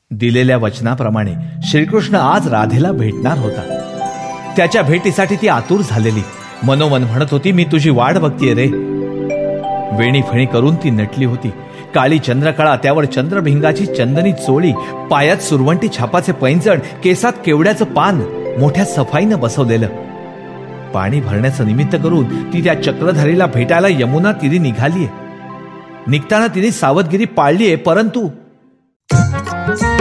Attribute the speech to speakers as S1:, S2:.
S1: दिलेल्या वचनाप्रमाणे श्रीकृष्ण आज राधेला भेटणार होता. त्याच्या भेटीसाठी ती आतुर झालेली. मनोमन म्हणत होती, मी तुझी वाट बघतीये रे. वेणी फेणी करून ती नटली होती. काळी चंद्रकळा, त्यावर चंद्रभिंगाची चंदनी चोळी, पायात सुरवंटी छापाचे पैंजण, केसात केवड्याचं पान मोठ्या सफाईनं बसवलेलं. पाणी भरण्याचं निमित्त करून ती त्या चक्रधारीला भेटायला यमुना तीरी निघालीये. निघताना तिने सावधगिरी पाळलीये, परंतु